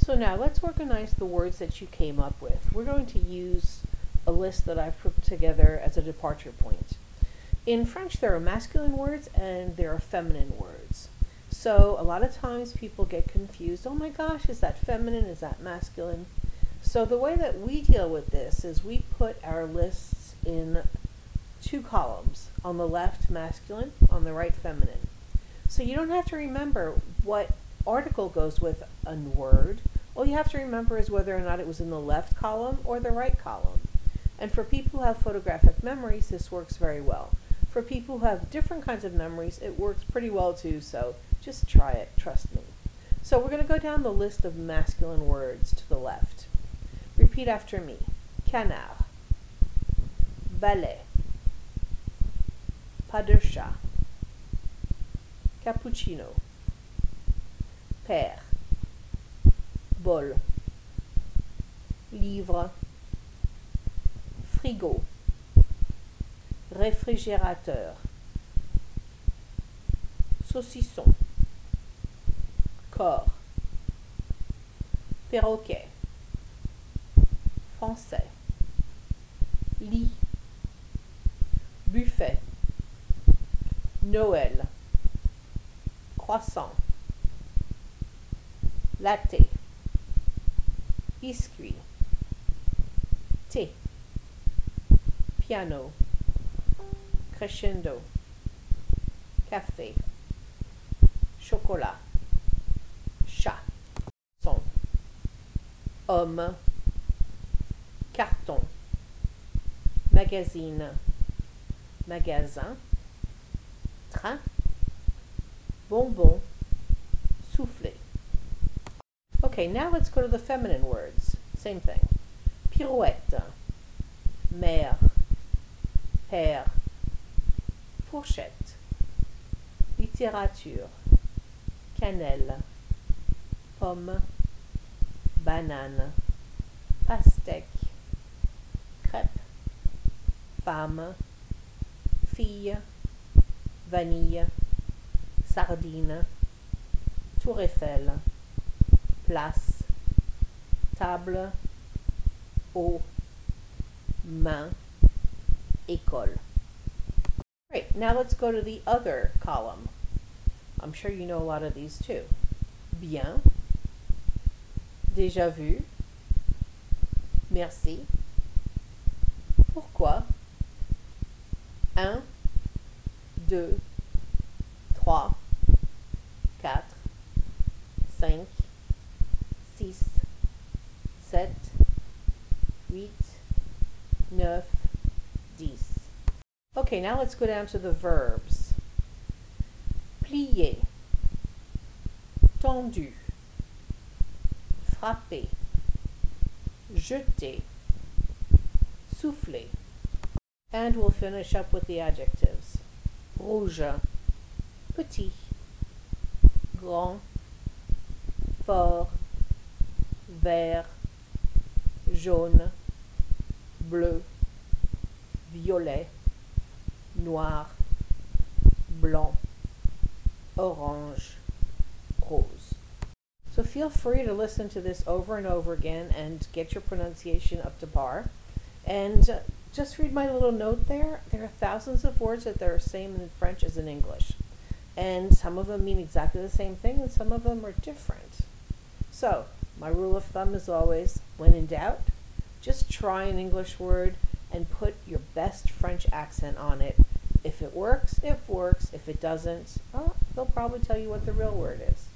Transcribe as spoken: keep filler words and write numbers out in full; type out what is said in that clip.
So now let's organize the words that you came up with. We're going to use a list that I've put together as a departure point. In French, there are masculine words and there are feminine words. So a lot of times people get confused. Oh my gosh, is that feminine? Is that masculine? So the way that we deal with this is we put our lists in two columns. On the left, masculine, on the right, feminine. So you don't have to remember what article goes with a word. All you have to remember is whether or not it was in the left column or the right column. And for people who have photographic memories, this works very well. For people who have different kinds of memories, it works pretty well too, so just try it, trust me. So we're going to go down the list of masculine words to the left. Repeat after me. Canard, balai, pas de chat, cappuccino, père, bol, livre, frigo, réfrigérateur, saucisson, corps, perroquet, français, lit, buffet, Noël, croissant, latte, biscuit, thé, piano, crescendo, café, chocolat, chat, son, homme, carton, magazine, magasin, train, bonbon, soufflé. Okay, now let's go to the feminine words. Same thing. Pirouette, mère, père, fourchette, littérature, cannelle, pomme, banane, pastèque, crêpe, femme, fille, vanille, sardine, tour Eiffel, place, table, eau, main, école. Great, now let's go to the other column. I'm sure you know a lot of these too. Bien, déjà vu, merci, pourquoi, un, deux, trois, quatre, cinq, six, sept, huit, neuf, dix. Okay, now let's go down to the verbs. Plier, tendu, frapper, jeter, souffler. And we'll finish up with the adjectives. Rouge, petit, grand, fort, vert, jaune, bleu, violet, noir, blanc, orange, rose. So feel free to listen to this over and over again and get your pronunciation up to par. And uh, just read my little note there. There are thousands of words that are the same in French as in English. And some of them mean exactly the same thing and some of them are different. So, my rule of thumb is always, when in doubt, just try an English word and put your best French accent on it. If it works, it works. If it doesn't, well, they'll probably tell you what the real word is.